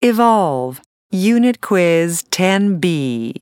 Evolve, Unit Quiz 10B.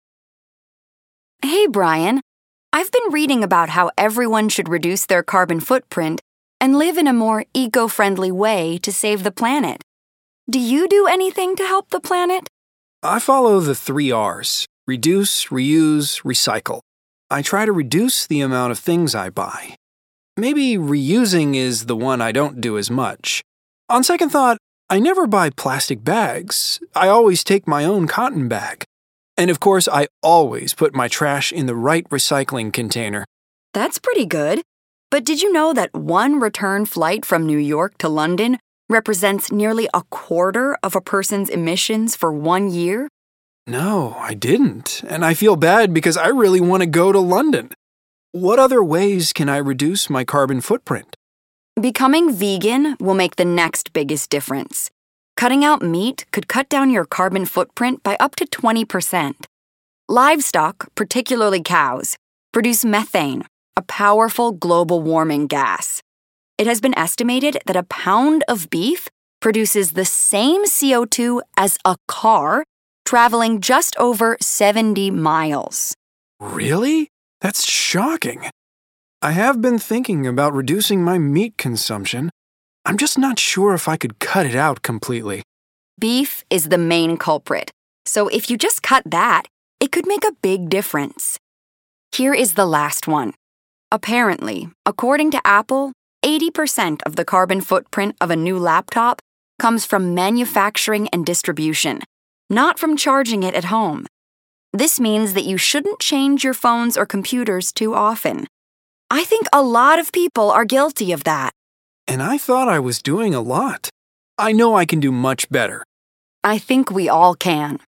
Hey, Brian. I've been reading about how everyone should reduce their carbon footprint and live in a more eco-friendly way to save the planet. Do you do anything to help the planet? I follow the 3 R's: reduce, reuse, recycle. I try to reduce the amount of things I buy. Maybe reusing is the one I don't do as much. On second thought, I never buy plastic bags. I always take my own cotton bag. And of course, I always put my trash in the right recycling container. That's pretty good. But did you know that one return flight from New York to London represents nearly a quarter of a person's emissions for 1 year? No, I didn't. And I feel bad because I really want to go to London. What other ways can I reduce my carbon footprint? Becoming vegan will make the next biggest difference. Cutting out meat could cut down your carbon footprint by up to 20%. Livestock, particularly cows, produce methane, a powerful global warming gas. It has been estimated that a pound of beef produces the same CO2 as a car traveling just over 70 miles. Really? That's shocking. I have been thinking about reducing my meat consumption. I'm just not sure if I could cut it out completely. Beef is the main culprit, so if you just cut that, it could make a big difference. Here is the last one. Apparently, according to Apple, 80% of the carbon footprint of a new laptop comes from manufacturing and distribution, not from charging it at home. This means that you shouldn't change your phones or computers too often. I think a lot of people are guilty of that. And I thought I was doing a lot. I know I can do much better. I think we all can.